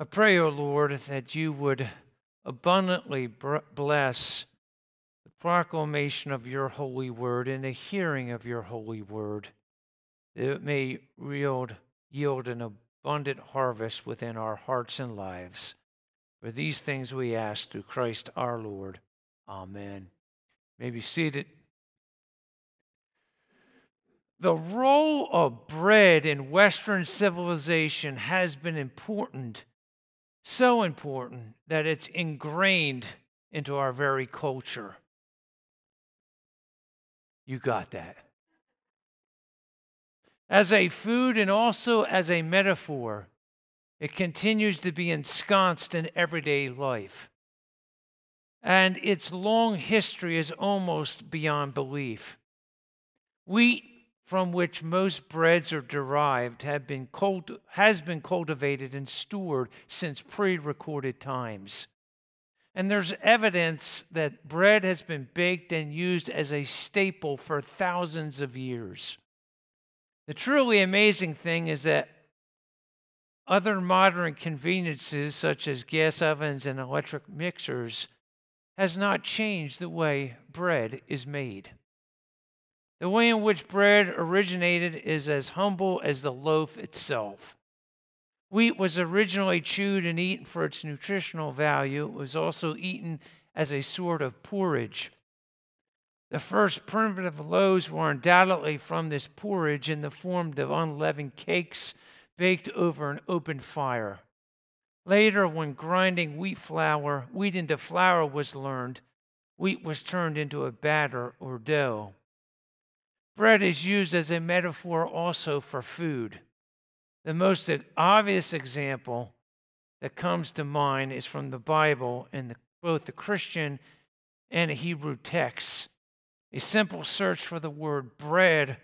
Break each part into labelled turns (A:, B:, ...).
A: I pray, O Lord, that you would abundantly bless the proclamation of your holy word and the hearing of your holy word, that it may yield an abundant harvest within our hearts and lives. For these things we ask through Christ our Lord. Amen. You may be seated. The role of bread in Western civilization has been important, so important that it's ingrained into our very culture. You got that. As a food and also as a metaphor, it continues to be ensconced in everyday life. And its long history is almost beyond belief. Wheat, from which most breads are derived, has been cultivated and stored since pre-recorded times. And there's evidence that bread has been baked and used as a staple for thousands of years. The truly amazing thing is that other modern conveniences, such as gas ovens and electric mixers, has not changed the way bread is made. The way in which bread originated is as humble as the loaf itself. Wheat was originally chewed and eaten for its nutritional value. It was also eaten as a sort of porridge. The first primitive loaves were undoubtedly from this porridge in the form of unleavened cakes baked over an open fire. Later, when grinding wheat into flour was learned, wheat was turned into a batter or dough. Bread is used as a metaphor also for food. The most obvious example that comes to mind is from the Bible in both the Christian and the Hebrew texts. A simple search for the word bread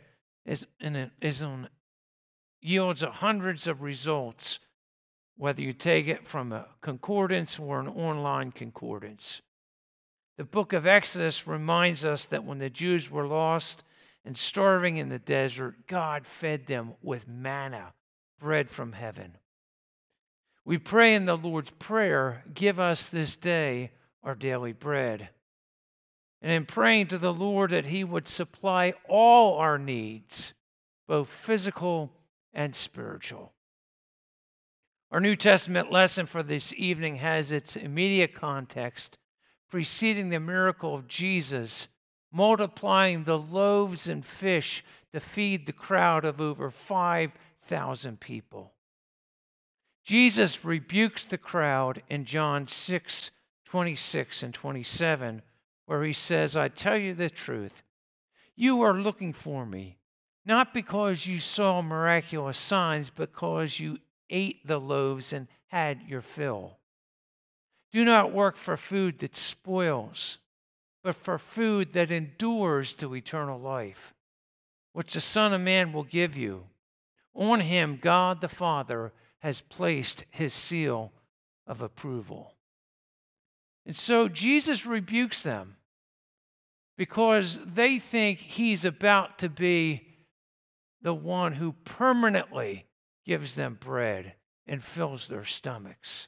A: yields hundreds of results, whether you take it from a concordance or an online concordance. The book of Exodus reminds us that when the Jews were lost and starving in the desert, God fed them with manna, bread from heaven. We pray in the Lord's Prayer, give us this day our daily bread. And in praying to the Lord that he would supply all our needs, both physical and spiritual. Our New Testament lesson for this evening has its immediate context preceding the miracle of Jesus multiplying the loaves and fish to feed the crowd of over 5,000 people. Jesus rebukes the crowd in John 6:26 and 27, where he says, I tell you the truth, you are looking for me, not because you saw miraculous signs, but because you ate the loaves and had your fill. Do not work for food that spoils, but for food that endures to eternal life, which the Son of Man will give you. On him, God the Father has placed his seal of approval. And so Jesus rebukes them because they think he's about to be the one who permanently gives them bread and fills their stomachs.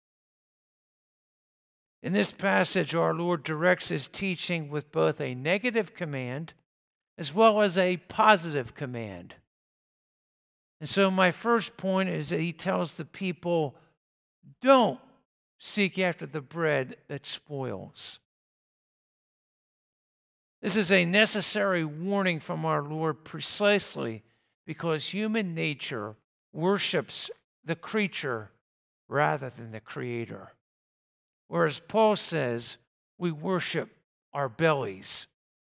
A: In this passage, our Lord directs his teaching with both a negative command as well as a positive command. And so my first point is that he tells the people, don't seek after the bread that spoils. This is a necessary warning from our Lord precisely because human nature worships the creature rather than the Creator. Whereas Paul says we worship our bellies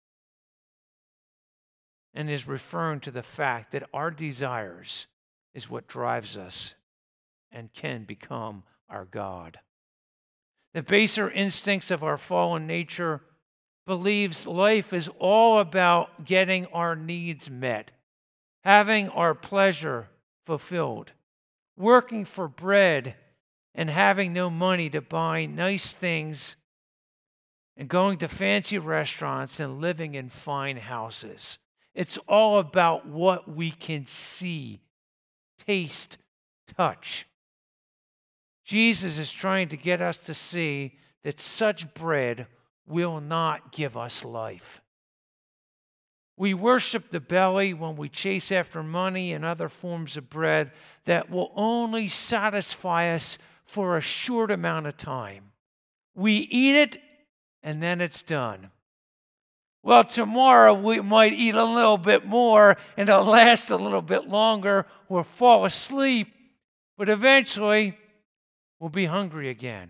A: and is referring to the fact that our desires is what drives us and can become our God. The baser instincts of our fallen nature believes life is all about getting our needs met, having our pleasure fulfilled, working for bread and having no money to buy nice things and going to fancy restaurants and living in fine houses. It's all about what we can see, taste, touch. Jesus is trying to get us to see that such bread will not give us life. We worship the belly when we chase after money and other forms of bread that will only satisfy us for a short amount of time. We eat it, and then it's done. Well, tomorrow we might eat a little bit more, and it'll last a little bit longer, or fall asleep, but eventually we'll be hungry again.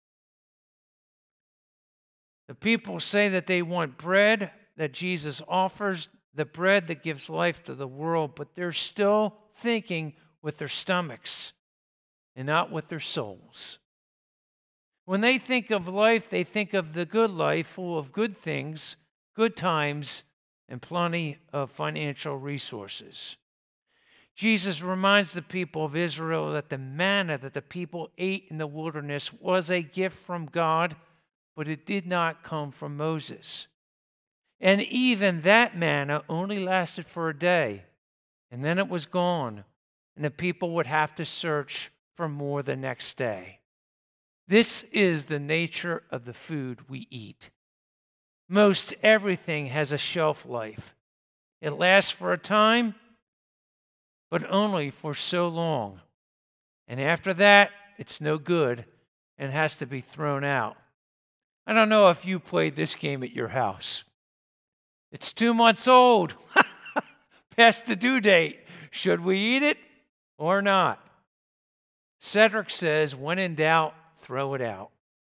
A: The people say that they want bread that Jesus offers, the bread that gives life to the world, but they're still thinking with their stomachs and not with their souls. When they think of life, they think of the good life full of good things, good times, and plenty of financial resources. Jesus reminds the people of Israel that the manna that the people ate in the wilderness was a gift from God, but it did not come from Moses. And even that manna only lasted for a day, and then it was gone, and the people would have to search for more the next day. This is the nature of the food we eat. Most everything has a shelf life. It lasts for a time, but only for so long. And after that, it's no good and has to be thrown out. I don't know if you played this game at your house. It's 2 months old, past the due date. Should we eat it or not? Cedric says, when in doubt, throw it out.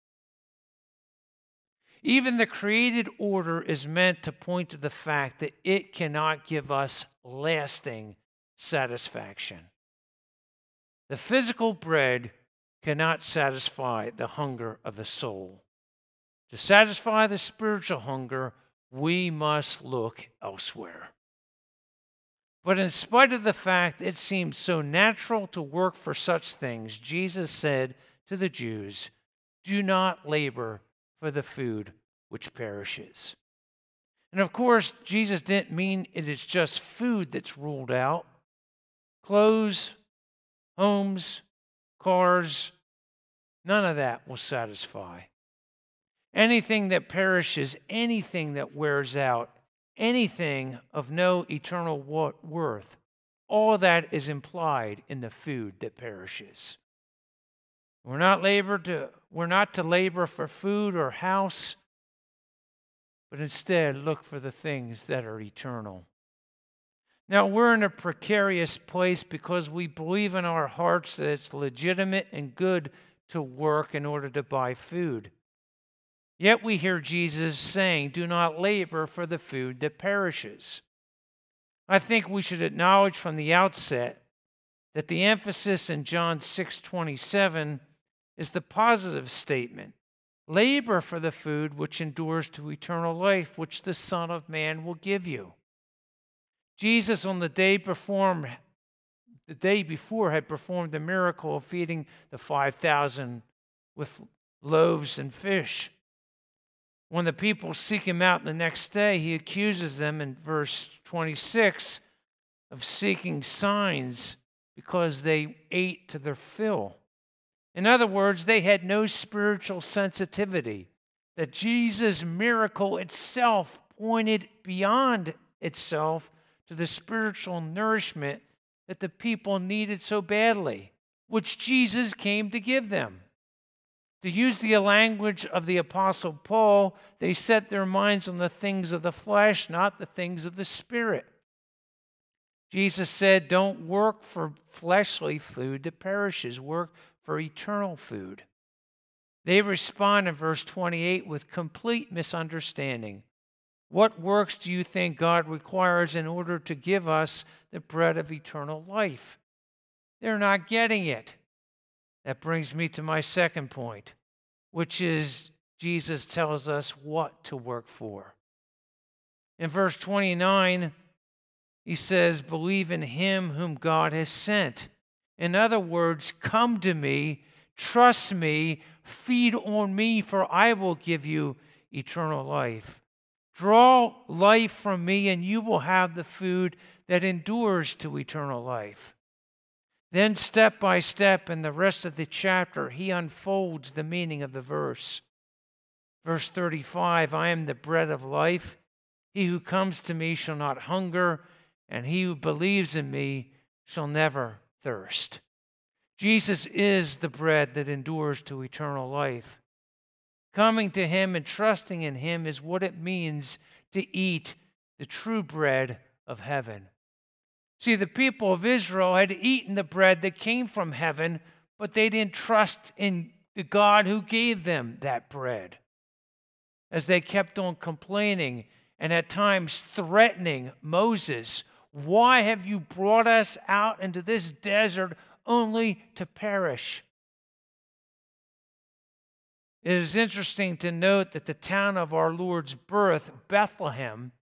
A: Even the created order is meant to point to the fact that it cannot give us lasting satisfaction. The physical bread cannot satisfy the hunger of the soul. To satisfy the spiritual hunger, we must look elsewhere. But in spite of the fact it seems so natural to work for such things, Jesus said to the Jews, "Do not labor for the food which perishes." And of course, Jesus didn't mean it is just food that's ruled out. Clothes, homes, cars, none of that will satisfy. Anything that perishes, anything that wears out, anything of no eternal worth, all that is implied in the food that perishes. We're not to labor for food or house, but instead look for the things that are eternal. Now, we're in a precarious place because we believe in our hearts that it's legitimate and good to work in order to buy food. Yet we hear Jesus saying, "Do not labor for the food that perishes." I think we should acknowledge from the outset that the emphasis in John 6:27 is the positive statement. Labor for the food which endures to eternal life, which the Son of Man will give you. Jesus, on the day before, had performed the miracle of feeding the 5,000 with loaves and fish. When the people seek him out the next day, he accuses them in verse 26 of seeking signs because they ate to their fill. In other words, they had no spiritual sensitivity. That Jesus' miracle itself pointed beyond itself to the spiritual nourishment that the people needed so badly, which Jesus came to give them. To use the language of the Apostle Paul, they set their minds on the things of the flesh, not the things of the Spirit. Jesus said, "Don't work for fleshly food that perishes. Work for eternal food." They respond in verse 28 with complete misunderstanding. What works do you think God requires in order to give us the bread of eternal life? They're not getting it. That brings me to my second point, which is Jesus tells us what to work for. In verse 29, he says, "Believe in him whom God has sent." In other words, come to me, trust me, feed on me, for I will give you eternal life. Draw life from me, and you will have the food that endures to eternal life. Then, step by step, in the rest of the chapter, he unfolds the meaning of the verse. Verse 35, I am the bread of life. He who comes to me shall not hunger, and he who believes in me shall never thirst. Jesus is the bread that endures to eternal life. Coming to him and trusting in him is what it means to eat the true bread of heaven. See, the people of Israel had eaten the bread that came from heaven, but they didn't trust in the God who gave them that bread. As they kept on complaining and at times threatening Moses, why have you brought us out into this desert only to perish? It is interesting to note that the town of our Lord's birth, Bethlehem,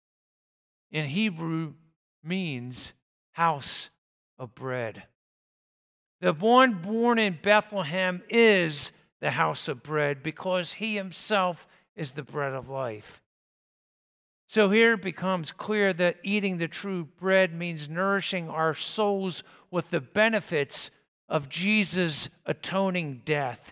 A: in Hebrew means house of bread. The one born in Bethlehem is the house of bread because he himself is the bread of life. So here it becomes clear that eating the true bread means nourishing our souls with the benefits of Jesus' atoning death.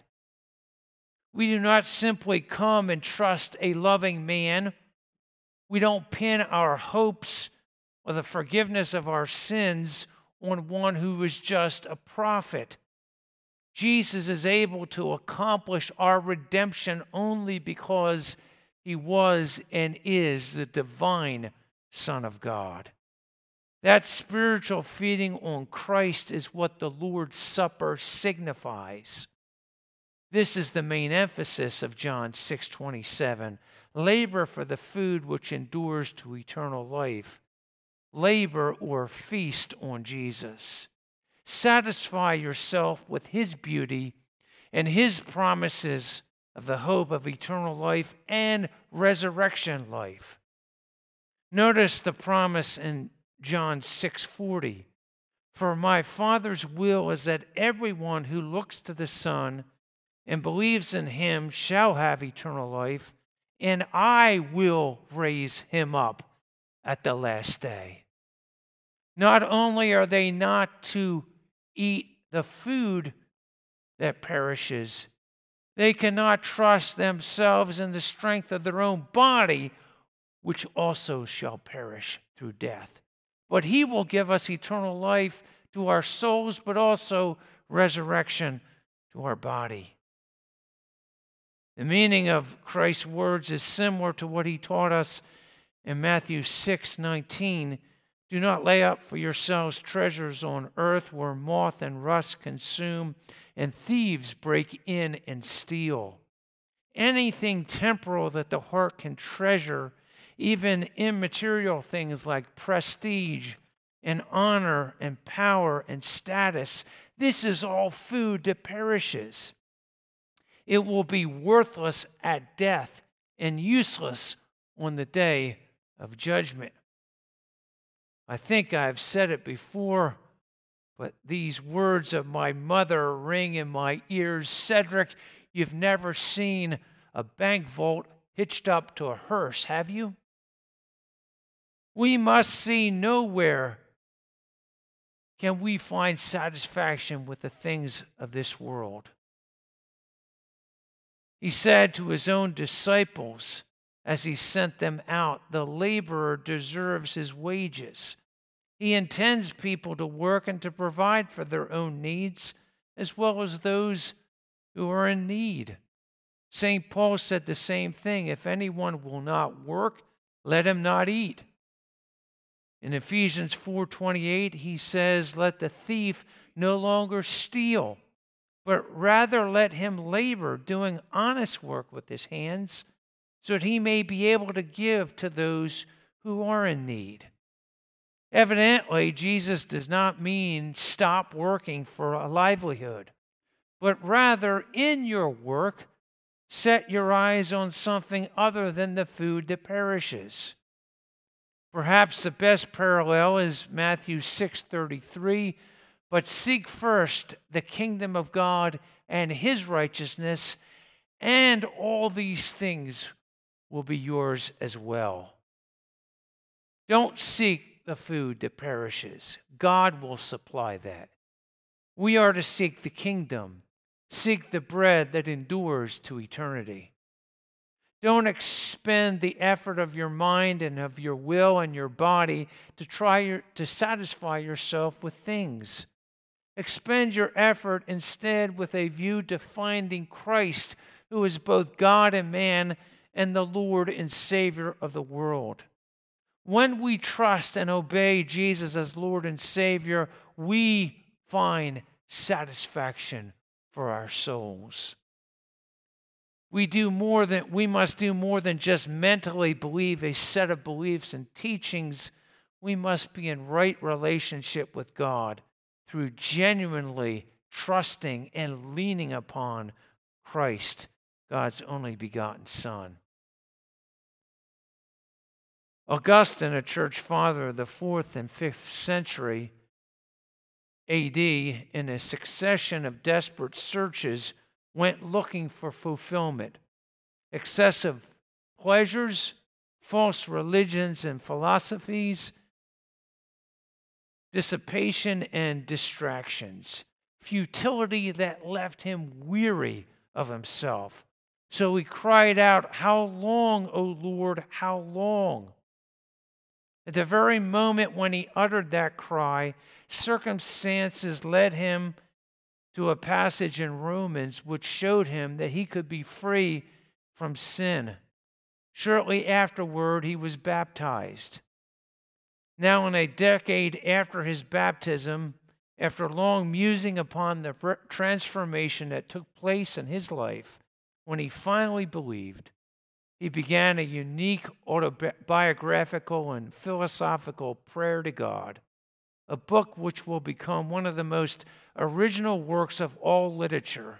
A: We do not simply come and trust a loving man. We don't pin our hopes or the forgiveness of our sins on one who is just a prophet. Jesus is able to accomplish our redemption only because he was and is the divine Son of God. That spiritual feeding on Christ is what the Lord's Supper signifies. This is the main emphasis of John 6:27. Labor for the food which endures to eternal life. Labor or feast on Jesus. Satisfy yourself with his beauty and his promises of the hope of eternal life and resurrection life. Notice the promise in John 6:40. For my Father's will is that everyone who looks to the Son and believes in him shall have eternal life, and I will raise him up at the last day. Not only are they not to eat the food that perishes, they cannot trust themselves in the strength of their own body, which also shall perish through death. But he will give us eternal life to our souls, but also resurrection to our body. The meaning of Christ's words is similar to what he taught us in Matthew 6:19. Do not lay up for yourselves treasures on earth where moth and rust consume and thieves break in and steal. Anything temporal that the heart can treasure, even immaterial things like prestige and honor and power and status, this is all food that perishes. It will be worthless at death and useless on the day of judgment. I think I've said it before, but these words of my mother ring in my ears. Cedric, you've never seen a bank vault hitched up to a hearse, have you? We must see nowhere can we find satisfaction with the things of this world. He said to his own disciples as he sent them out, the laborer deserves his wages. He intends people to work and to provide for their own needs as well as those who are in need. St. Paul said the same thing. If anyone will not work, let him not eat. In Ephesians 4:28, he says, let the thief no longer steal, but rather let him labor, doing honest work with his hands, so that he may be able to give to those who are in need. Evidently, Jesus does not mean stop working for a livelihood, but rather in your work, set your eyes on something other than the food that perishes. Perhaps the best parallel is Matthew 6:33, but seek first the kingdom of God and his righteousness, and all these things will be yours as well. Don't seek the food that perishes. God will supply that. We are to seek the kingdom, seek the bread that endures to eternity. Don't expend the effort of your mind and of your will and your body to try to satisfy yourself with things. Expend your effort instead with a view to finding Christ, who is both God and man, and the Lord and Savior of the world. When we trust and obey Jesus as Lord and Savior, we find satisfaction for our souls. We must do more than just mentally believe a set of beliefs and teachings. We must be in right relationship with God through genuinely trusting and leaning upon Christ, God's only begotten Son. Augustine, a church father of the 4th and 5th century AD, in a succession of desperate searches, went looking for fulfillment. Excessive pleasures, false religions and philosophies, dissipation and distractions, futility that left him weary of himself. So he cried out, "How long, O Lord, how long?" At the very moment when he uttered that cry, circumstances led him to a passage in Romans which showed him that he could be free from sin. Shortly afterward, he was baptized. Now, in a decade after his baptism, after long musing upon the transformation that took place in his life, when he finally believed, he began a unique autobiographical and philosophical prayer to God, a book which will become one of the most original works of all literature.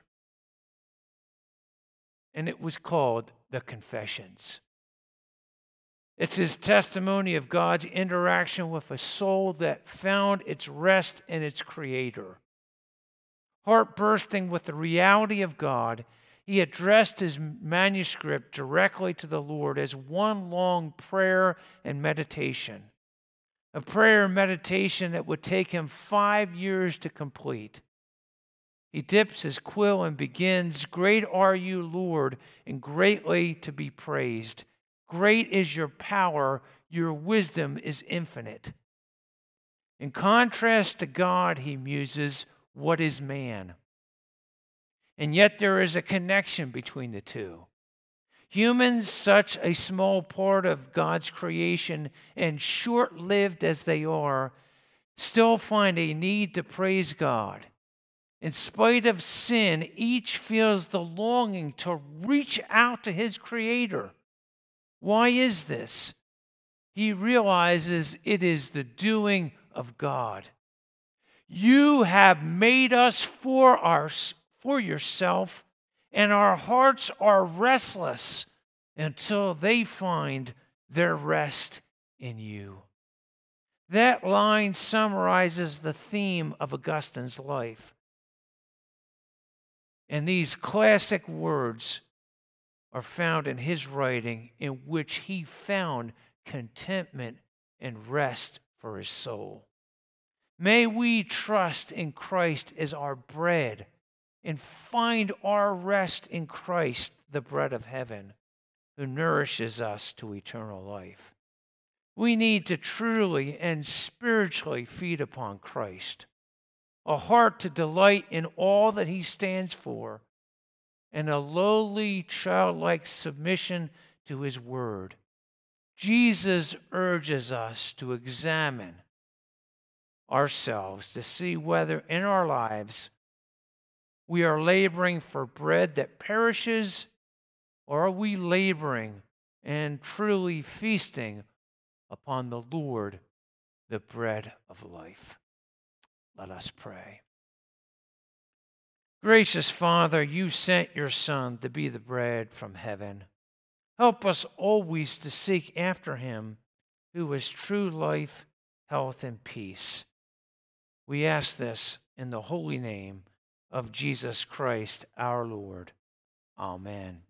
A: And it was called The Confessions. It's his testimony of God's interaction with a soul that found its rest in its Creator. Heart bursting with the reality of God, he addressed his manuscript directly to the Lord as one long prayer and meditation. A prayer and meditation that would take him 5 years to complete. He dips his quill and begins, "Great are you, Lord, and greatly to be praised. Great is your power, your wisdom is infinite." In contrast to God, he muses, what is man? And yet there is a connection between the two. Humans, such a small part of God's creation and short-lived as they are, still find a need to praise God. In spite of sin, each feels the longing to reach out to his Creator. Why is this? He realizes it is the doing of God. You have made us for yourself, and our hearts are restless until they find their rest in you. That line summarizes the theme of Augustine's life. And these classic words are found in his writing, in which he found contentment and rest for his soul. May we trust in Christ as our bread and find our rest in Christ, the bread of heaven, who nourishes us to eternal life. We need to truly and spiritually feed upon Christ, a heart to delight in all that he stands for, and a lowly, childlike submission to his word. Jesus urges us to examine ourselves to see whether in our lives we are laboring for bread that perishes, or are we laboring and truly feasting upon the Lord, the bread of life. Let us pray. Gracious Father, you sent your Son to be the bread from heaven. Help us always to seek after him who is true life, health, and peace. We ask this in the holy name of Jesus Christ, our Lord. Amen.